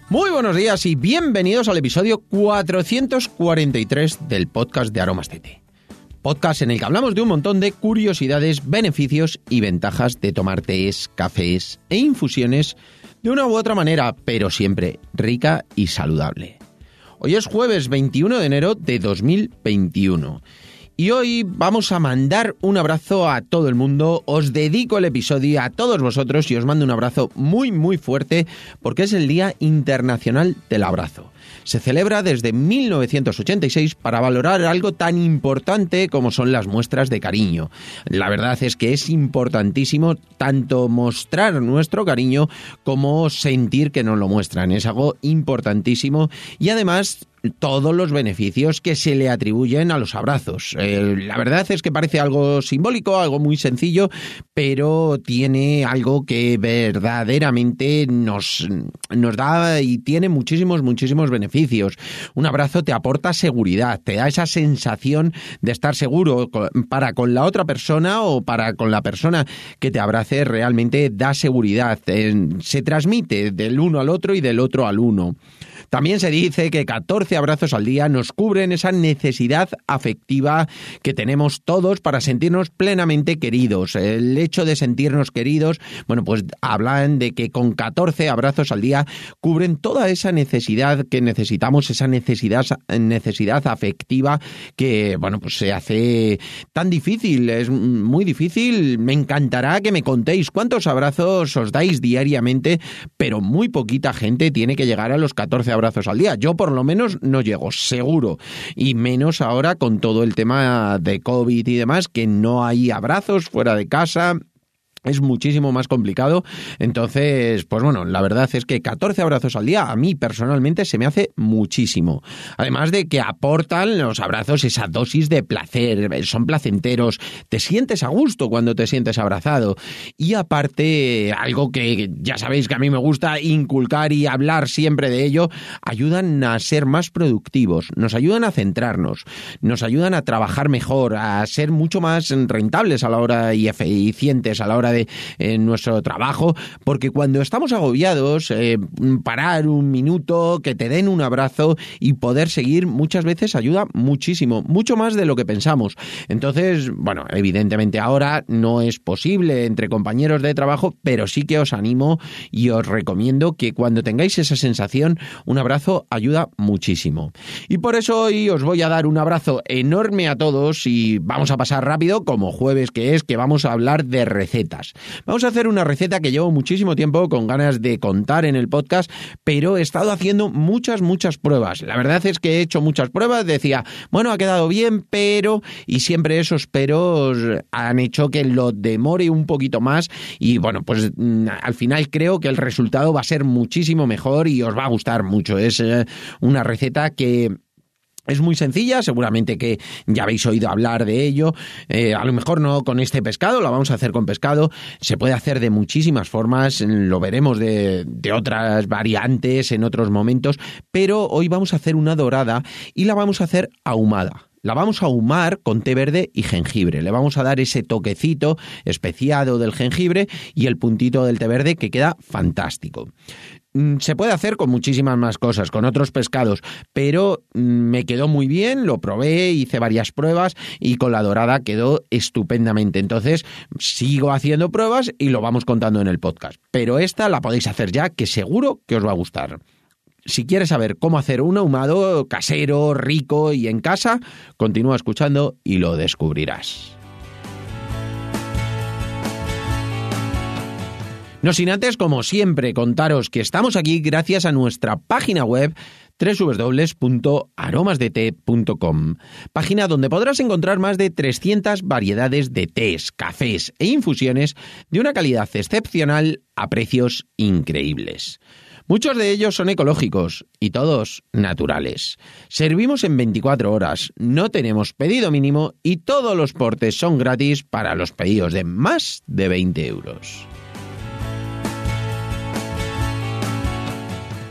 Muy buenos días y bienvenidos al episodio 443 del podcast de Aromas de Té. Podcast en el que hablamos de un montón de curiosidades, beneficios y ventajas de tomar tés, cafés e infusiones de una u otra manera, pero siempre rica y saludable. Hoy es jueves 21 de enero de 2021. Y hoy vamos a mandar un abrazo a todo el mundo, os dedico el episodio a todos vosotros y os mando un abrazo muy muy fuerte porque es el Día Internacional del Abrazo. Se celebra desde 1986 para valorar algo tan importante como son las muestras de cariño. La verdad es que es importantísimo tanto mostrar nuestro cariño como sentir que nos lo muestran. Es algo importantísimo y además todos los beneficios que se le atribuyen a los abrazos. La verdad es que parece algo simbólico, algo muy sencillo, pero tiene algo que verdaderamente nos da y tiene muchísimos beneficios. Un abrazo te aporta seguridad, te da esa sensación de estar seguro para con la otra persona o para con la persona que te abrace, realmente da seguridad. Se transmite del uno al otro y del otro al uno. También se dice que 14 abrazos al día nos cubren esa necesidad afectiva que tenemos todos para sentirnos plenamente queridos. El hecho de sentirnos queridos, bueno, pues hablan de que con 14 abrazos al día cubren toda esa necesidad que necesitamos, esa necesidad afectiva que, bueno, pues se hace tan difícil, es muy difícil. Me encantará que me contéis cuántos abrazos os dais diariamente, pero muy poquita gente tiene que llegar a los 14 abrazos al día. Yo por lo menos no llego, seguro. Y menos ahora con todo el tema de COVID y demás, que no hay abrazos fuera de casa. Es muchísimo más complicado. Entonces, pues bueno, la verdad es que 14 abrazos al día a mí personalmente se me hace muchísimo. Además de que aportan los abrazos esa dosis de placer, son placenteros, te sientes a gusto cuando te sientes abrazado. Y aparte, algo que ya sabéis que a mí me gusta inculcar y hablar siempre de ello, ayudan a ser más productivos, nos ayudan a centrarnos, nos ayudan a trabajar mejor, a ser mucho más rentables a la hora y eficientes a la hora de nuestro trabajo, porque cuando estamos agobiados, parar un minuto, que te den un abrazo y poder seguir muchas veces ayuda muchísimo, mucho más de lo que pensamos. Entonces, bueno, evidentemente ahora no es posible entre compañeros de trabajo, pero sí que os animo y os recomiendo que cuando tengáis esa sensación, un abrazo ayuda muchísimo. Y por eso hoy os voy a dar un abrazo enorme a todos y vamos a pasar rápido, como jueves que es, que vamos a hablar de recetas. Vamos a hacer una receta que llevo muchísimo tiempo con ganas de contar en el podcast, pero he estado haciendo muchas pruebas. La verdad es que he hecho muchas pruebas, decía, bueno, ha quedado bien, pero... Y siempre esos peros han hecho que lo demore un poquito más y bueno, pues al final creo que el resultado va a ser muchísimo mejor y os va a gustar mucho. Es una receta que... es muy sencilla, seguramente que ya habéis oído hablar de ello, a lo mejor no con este pescado, la vamos a hacer con pescado, se puede hacer de muchísimas formas, lo veremos de otras variantes en otros momentos, pero hoy vamos a hacer una dorada y la vamos a hacer ahumada. La vamos a ahumar con té verde y jengibre. Le vamos a dar ese toquecito especiado del jengibre y el puntito del té verde que queda fantástico. Se puede hacer con muchísimas más cosas, con otros pescados, pero me quedó muy bien, lo probé, hice varias pruebas y con la dorada quedó estupendamente. Entonces sigo haciendo pruebas y lo vamos contando en el podcast. Pero esta la podéis hacer ya, que seguro que os va a gustar. Si quieres saber cómo hacer un ahumado casero, rico y en casa, continúa escuchando y lo descubrirás. No sin antes, como siempre, contaros que estamos aquí gracias a nuestra página web www.aromasdete.com, página donde podrás encontrar más de 300 variedades de tés, cafés e infusiones de una calidad excepcional a precios increíbles. Muchos de ellos son ecológicos y todos naturales. Servimos en 24 horas, no tenemos pedido mínimo y todos los portes son gratis para los pedidos de más de 20 euros.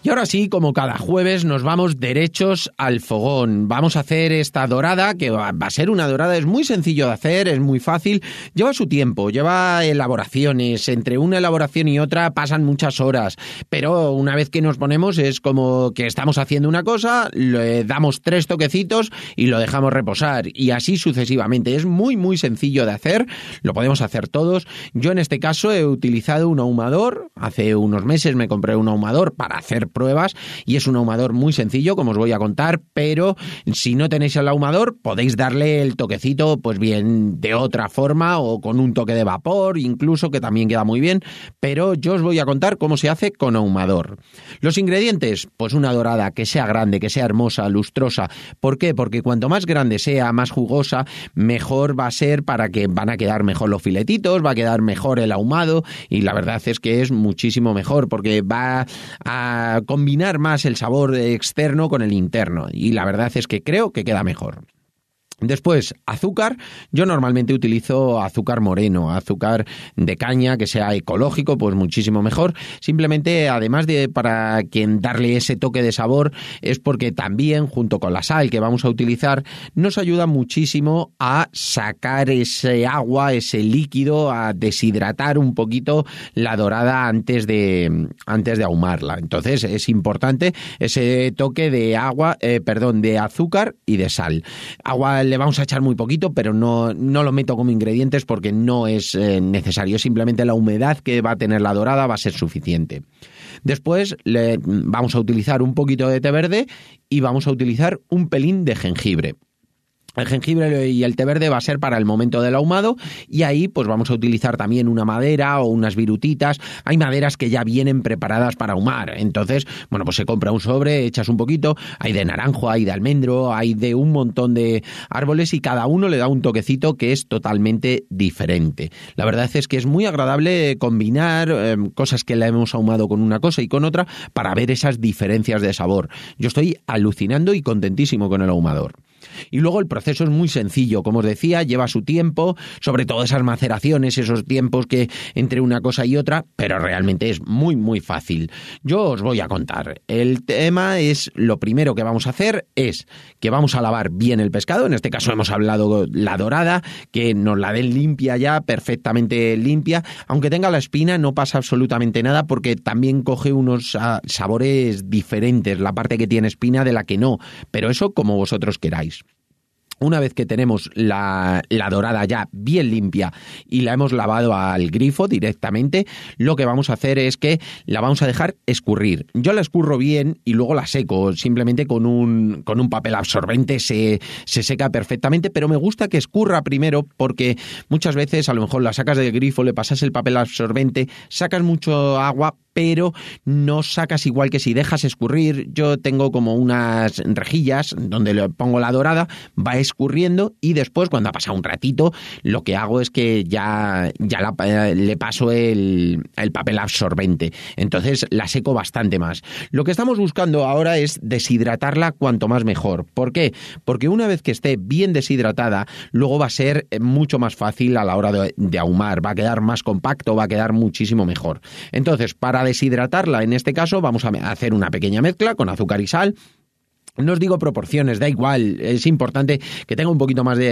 Y ahora sí, como cada jueves, nos vamos derechos al fogón. Vamos a hacer esta dorada, que va a ser una dorada, es muy sencillo de hacer, es muy fácil, lleva su tiempo, lleva elaboraciones, entre una elaboración y otra pasan muchas horas, pero una vez que nos ponemos es como que estamos haciendo una cosa, le damos 3 toquecitos y lo dejamos reposar, y así sucesivamente. Es muy muy sencillo de hacer, lo podemos hacer todos. Yo en este caso he utilizado un ahumador, hace unos meses me compré un ahumador para hacer pruebas y es un ahumador muy sencillo, como os voy a contar, pero si no tenéis el ahumador podéis darle el toquecito pues bien de otra forma o con un toque de vapor incluso, que también queda muy bien, pero yo os voy a contar cómo se hace con ahumador. Los ingredientes, pues una dorada que sea grande, que sea hermosa, lustrosa. ¿Por qué? Porque cuanto más grande sea, más jugosa, mejor va a ser, para que van a quedar mejor los filetitos, va a quedar mejor el ahumado, y la verdad es que es muchísimo mejor porque va a combinar más el sabor externo con el interno, y la verdad es que creo que queda mejor. Después, azúcar. Yo normalmente utilizo azúcar moreno, azúcar de caña, que sea ecológico, pues muchísimo mejor. Simplemente, además de para darle ese toque de sabor, es porque también, junto con la sal que vamos a utilizar, nos ayuda muchísimo a sacar ese agua, ese líquido, a deshidratar un poquito la dorada antes de ahumarla. Entonces, es importante ese toque de de azúcar y de sal. Agua le vamos a echar muy poquito, pero no lo meto como ingredientes porque no es necesario. Simplemente la humedad que va a tener la dorada va a ser suficiente. Después vamos a utilizar un poquito de té verde y vamos a utilizar un pelín de jengibre. El jengibre y el té verde va a ser para el momento del ahumado, y ahí pues vamos a utilizar también una madera o unas virutitas. Hay maderas que ya vienen preparadas para ahumar, entonces, bueno, pues se compra un sobre, echas un poquito, hay de naranjo, hay de almendro, hay de un montón de árboles y cada uno le da un toquecito que es totalmente diferente. La verdad es que es muy agradable combinar cosas que la hemos ahumado con una cosa y con otra para ver esas diferencias de sabor. Yo estoy alucinando y contentísimo con el ahumador. Y luego el proceso es muy sencillo, como os decía, lleva su tiempo, sobre todo esas maceraciones, esos tiempos que entre una cosa y otra, pero realmente es muy muy fácil. Yo os voy a contar. El tema es, lo primero que vamos a hacer es que vamos a lavar bien el pescado. En este caso hemos hablado la dorada, que nos la den limpia ya, perfectamente limpia, aunque tenga la espina no pasa absolutamente nada porque también coge unos sabores diferentes, la parte que tiene espina de la que no, pero eso como vosotros queráis. Una vez que tenemos la dorada ya bien limpia y la hemos lavado al grifo directamente, lo que vamos a hacer es que la vamos a dejar escurrir. Yo la escurro bien y luego la seco, simplemente con un papel absorbente se seca perfectamente, pero me gusta que escurra primero porque muchas veces a lo mejor la sacas del grifo, le pasas el papel absorbente, sacas mucho agua, pero no sacas igual que si dejas escurrir. Yo tengo como unas rejillas donde le pongo la dorada, va escurriendo y después cuando ha pasado un ratito lo que hago es que ya le paso el papel absorbente, entonces la seco bastante más. Lo que estamos buscando ahora es deshidratarla cuanto más mejor. ¿Por qué? Porque una vez que esté bien deshidratada, luego va a ser mucho más fácil a la hora de ahumar, va a quedar más compacto, va a quedar muchísimo mejor. Entonces, para deshidratarla, en este caso, vamos a hacer una pequeña mezcla con azúcar y sal. No os digo proporciones, da igual, es importante que tenga un poquito más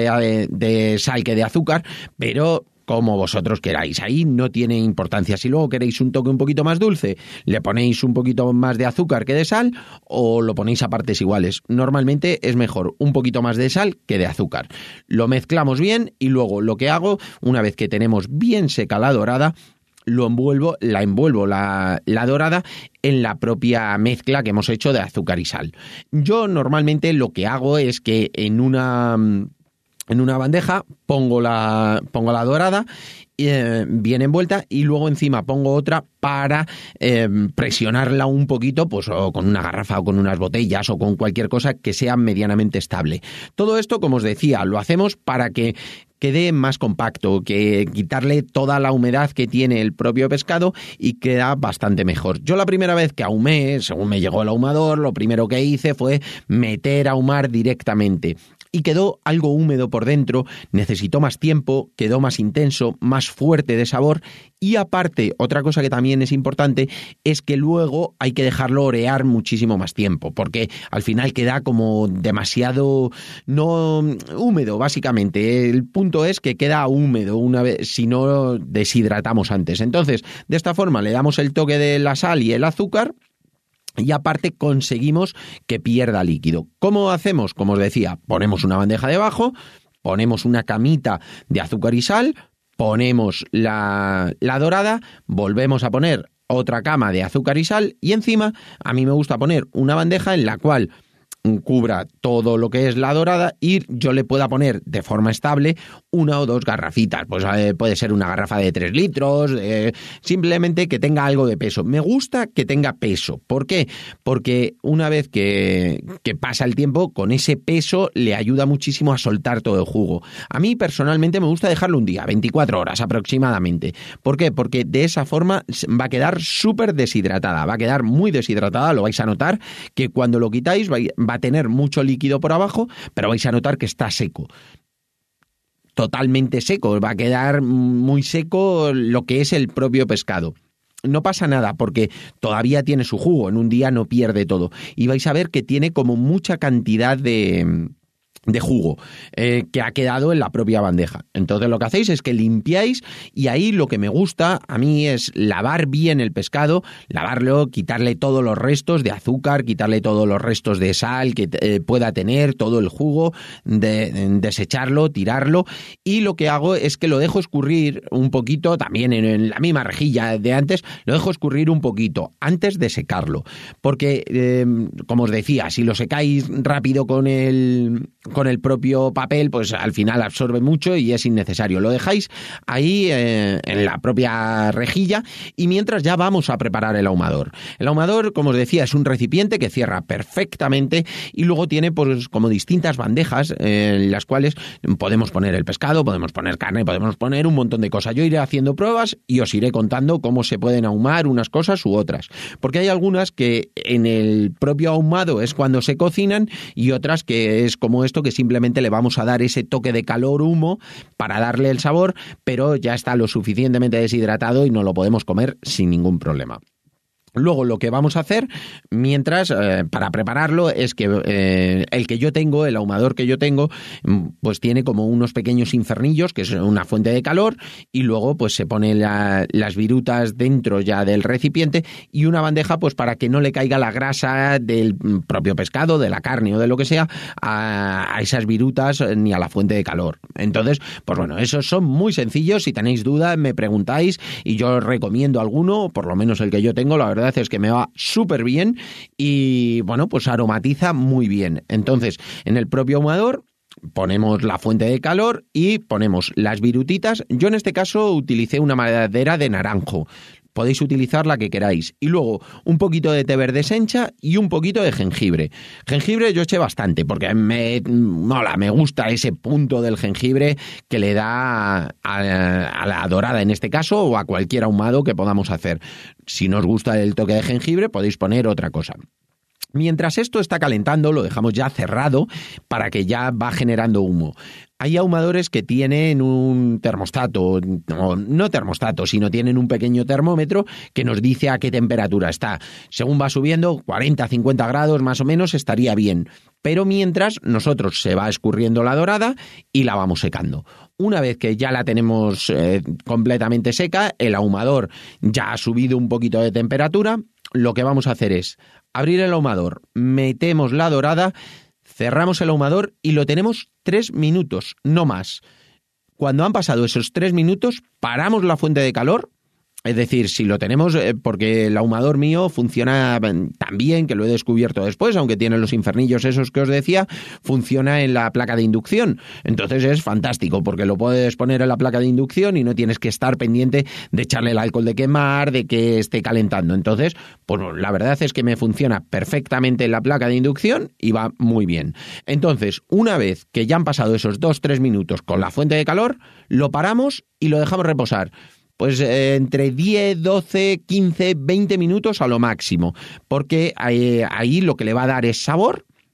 de sal que de azúcar, pero como vosotros queráis, ahí no tiene importancia. Si luego queréis un toque un poquito más dulce, le ponéis un poquito más de azúcar que de sal o lo ponéis a partes iguales. Normalmente es mejor un poquito más de sal que de azúcar. Lo mezclamos bien y luego lo que hago, una vez que tenemos bien seca la dorada, la envuelvo la dorada en la propia mezcla que hemos hecho de azúcar y sal. Yo normalmente lo que hago es que en una bandeja pongo la dorada bien envuelta y luego encima pongo otra para presionarla un poquito, pues o con una garrafa o con unas botellas o con cualquier cosa que sea medianamente estable. Todo esto, como os decía, lo hacemos para que quede más compacto, que quitarle toda la humedad que tiene el propio pescado y queda bastante mejor. Yo la primera vez que ahumé, según me llegó el ahumador, lo primero que hice fue meter a ahumar directamente. y quedó algo húmedo por dentro, necesitó más tiempo, quedó más intenso, más fuerte de sabor y aparte, otra cosa que también es importante es que luego hay que dejarlo orear muchísimo más tiempo, porque al final queda como demasiado no húmedo, básicamente. El punto es que queda húmedo una vez si no deshidratamos antes. Entonces, de esta forma le damos el toque de la sal y el azúcar y aparte conseguimos que pierda líquido. ¿Cómo hacemos? Como os decía, ponemos una bandeja debajo, ponemos una camita de azúcar y sal, ponemos la dorada, volvemos a poner otra cama de azúcar y sal y encima a mí me gusta poner una bandeja en la cual cubra todo lo que es la dorada y yo le pueda poner de forma estable una o dos garrafitas, pues puede ser una garrafa de 3 litros, simplemente que tenga algo de peso. Me gusta que tenga peso. ¿Por qué? Porque una vez que pasa el tiempo, con ese peso le ayuda muchísimo a soltar todo el jugo. A mí personalmente me gusta dejarlo un día, 24 horas aproximadamente. ¿Por qué? Porque de esa forma va a quedar súper deshidratada, va a quedar muy deshidratada, lo vais a notar que cuando lo quitáis va a tener mucho líquido por abajo, pero vais a notar que está seco. Totalmente seco, va a quedar muy seco lo que es el propio pescado. No pasa nada porque todavía tiene su jugo, en un día no pierde todo. Y vais a ver que tiene como mucha cantidad de jugo que ha quedado en la propia bandeja. Entonces lo que hacéis es que limpiáis y ahí lo que me gusta a mí es lavar bien el pescado, lavarlo, quitarle todos los restos de azúcar, quitarle todos los restos de sal que pueda tener, todo el jugo, desecharlo, tirarlo y lo que hago es que lo dejo escurrir un poquito, también en la misma rejilla de antes, lo dejo escurrir un poquito antes de secarlo, porque como os decía, si lo secáis rápido con el propio papel, pues al final absorbe mucho y es innecesario. Lo dejáis ahí en la propia rejilla y mientras ya vamos a preparar el ahumador. El ahumador, como os decía, es un recipiente que cierra perfectamente y luego tiene pues como distintas bandejas en las cuales podemos poner el pescado, podemos poner carne, podemos poner un montón de cosas. Yo iré haciendo pruebas y os iré contando cómo se pueden ahumar unas cosas u otras. Porque hay algunas que en el propio ahumado es cuando se cocinan y otras que es como esto que simplemente le vamos a dar ese toque de calor humo para darle el sabor, pero ya está lo suficientemente deshidratado y no lo podemos comer sin ningún problema. Luego lo que vamos a hacer mientras para prepararlo es que el que yo tengo, el ahumador que yo tengo, pues tiene como unos pequeños infernillos que es una fuente de calor y luego pues se ponen las virutas dentro ya del recipiente y una bandeja pues para que no le caiga la grasa del propio pescado, de la carne o de lo que sea a esas virutas ni a la fuente de calor. Entonces, pues bueno, esos son muy sencillos. Si tenéis dudas me preguntáis y yo os recomiendo alguno, por lo menos el que yo tengo, la verdad es que me va súper bien y bueno, pues aromatiza muy bien. Entonces, en el propio ahumador ponemos la fuente de calor y ponemos las virutitas. Yo en este caso utilicé una madera de naranjo. Podéis utilizar la que queráis. Y luego un poquito de té verde sencha y un poquito de jengibre. Jengibre yo eché bastante porque me gusta ese punto del jengibre que le da a la dorada en este caso o a cualquier ahumado que podamos hacer. Si no os gusta el toque de jengibre podéis poner otra cosa. Mientras esto está calentando, lo dejamos ya cerrado para que ya va generando humo. Hay ahumadores que tienen un termostato, no termostato, sino tienen un pequeño termómetro que nos dice a qué temperatura está. Según va subiendo, 40, 50 grados más o menos estaría bien. Pero mientras nosotros se va escurriendo la dorada y la vamos secando. Una vez que ya la tenemos completamente seca, el ahumador ya ha subido un poquito de temperatura, lo que vamos a hacer es abrir el ahumador, metemos la dorada, cerramos el ahumador y lo tenemos 3 minutos, no más. Cuando han pasado esos 3 minutos, paramos la fuente de calor. Es decir, si lo tenemos, porque el ahumador mío funciona tan bien, que lo he descubierto después, aunque tiene los infernillos esos que os decía, funciona en la placa de inducción. Entonces es fantástico, porque lo puedes poner en la placa de inducción y no tienes que estar pendiente de echarle el alcohol de quemar, de que esté calentando. Entonces, pues la verdad es que me funciona perfectamente en la placa de inducción y va muy bien. Entonces, una vez que ya han pasado esos 2-3 minutos con la fuente de calor, lo paramos y lo dejamos reposar. Pues entre 10, 12, 15, 20 minutos a lo máximo, porque ahí lo que le va a dar es sabor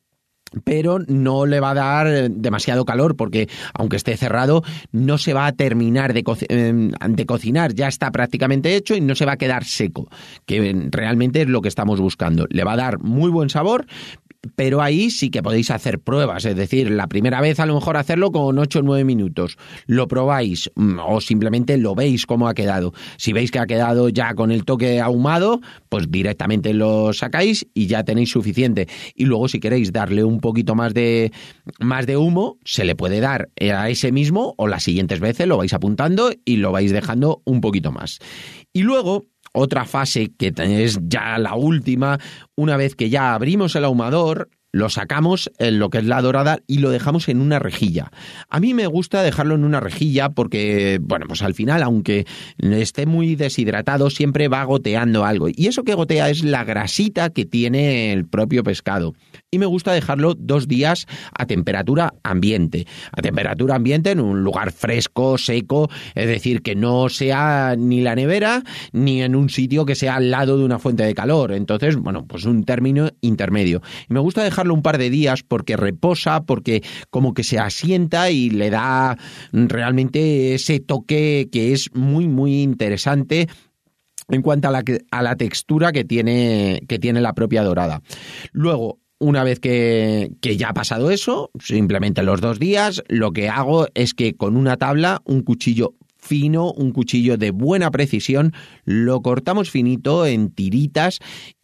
pero no le va a dar demasiado calor porque aunque esté cerrado no se va a terminar de cocinar, ya está prácticamente hecho y no se va a quedar seco, que realmente es lo que estamos buscando. Le va a dar muy buen sabor, pero ahí sí que podéis hacer pruebas, es decir, la primera vez a lo mejor hacerlo con 8 o 9 minutos, lo probáis o simplemente lo veis cómo ha quedado. Si veis que ha quedado ya con el toque ahumado, pues directamente lo sacáis y ya tenéis suficiente. Y luego si queréis darle un poquito más de humo, se le puede dar a ese mismo o las siguientes veces lo vais apuntando y lo vais dejando un poquito más. Y luego otra fase que es ya la última, una vez que ya abrimos el ahumador, lo sacamos en lo que es la dorada y lo dejamos en una rejilla. A mí me gusta dejarlo en una rejilla porque, bueno, pues al final, aunque esté muy deshidratado, siempre va goteando algo. Y eso que gotea es la grasita que tiene el propio pescado. Y me gusta dejarlo 2 días a temperatura ambiente. A temperatura ambiente en un lugar fresco, seco, es decir, que no sea ni la nevera ni en un sitio que sea al lado de una fuente de calor. Entonces, bueno, pues un término intermedio. Y me gusta dejarlo un par de días porque reposa, porque como que se asienta y le da realmente ese toque que es muy, muy interesante en cuanto a la textura que tiene la propia dorada. Luego, una vez que ya ha pasado eso, simplemente los 2 días, lo que hago es que con una tabla, un cuchillo fino, un cuchillo de buena precisión, lo cortamos finito en tiritas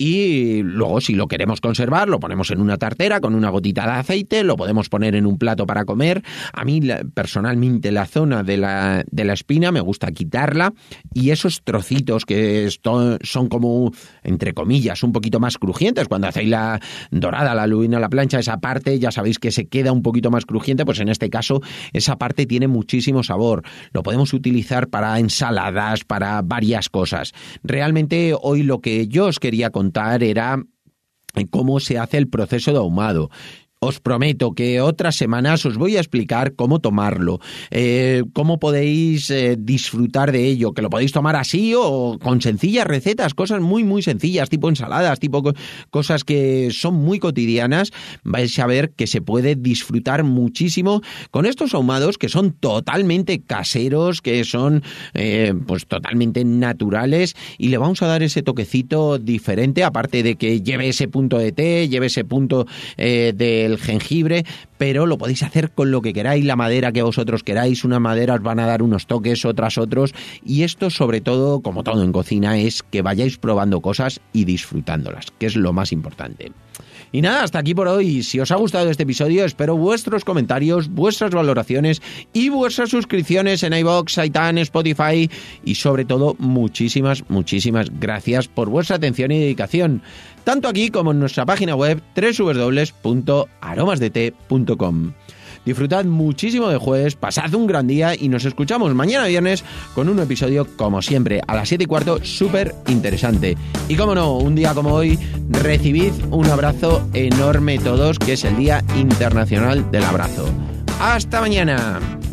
y luego si lo queremos conservar lo ponemos en una tartera con una gotita de aceite, lo podemos poner en un plato para comer. A mí personalmente la zona de la espina me gusta quitarla y esos trocitos que son como, entre comillas, un poquito más crujientes, cuando hacéis la dorada, la lubina a la plancha, esa parte ya sabéis que se queda un poquito más crujiente, pues en este caso esa parte tiene muchísimo sabor. Lo podemos utilizar para ensaladas, para varias cosas. Realmente hoy lo que yo os quería contar era cómo se hace el proceso de ahumado. Os prometo que otras semanas os voy a explicar cómo tomarlo, cómo podéis disfrutar de ello, que lo podéis tomar así o con sencillas recetas, cosas muy muy sencillas, tipo ensaladas, tipo cosas que son muy cotidianas. Vais a ver que se puede disfrutar muchísimo con estos ahumados que son totalmente caseros, que son pues totalmente naturales y le vamos a dar ese toquecito diferente, aparte de que lleve ese punto de té, lleve ese punto del jengibre, pero lo podéis hacer con lo que queráis, la madera que vosotros queráis. Unas maderas van a dar unos toques, otras otros, y esto sobre todo, como todo en cocina, es que vayáis probando cosas y disfrutándolas, que es lo más importante. Y nada, hasta aquí por hoy. Si os ha gustado este episodio, espero vuestros comentarios, vuestras valoraciones y vuestras suscripciones en iVoox, iTunes, Spotify y sobre todo muchísimas, muchísimas gracias por vuestra atención y dedicación, tanto aquí como en nuestra página web www.aromasdete.com. Disfrutad muchísimo de jueves, pasad un gran día y nos escuchamos mañana viernes con un episodio como siempre a las 7:15 súper interesante. Y como no, un día como hoy, recibid un abrazo enorme todos, que es el Día Internacional del Abrazo. ¡Hasta mañana!